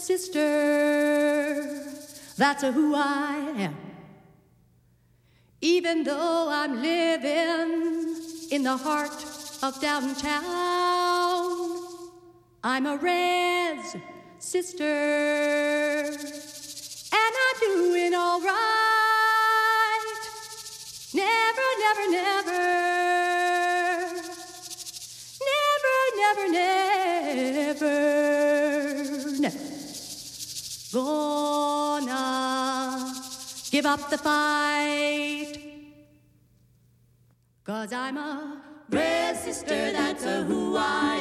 sister. That's who I am. Even though I'm living in the heart of downtown, I'm a res sister, and I'm doing all right. Never, never, never, never, never, never, never gonna give up the fight. 'Cause I'm a red sister, that's who I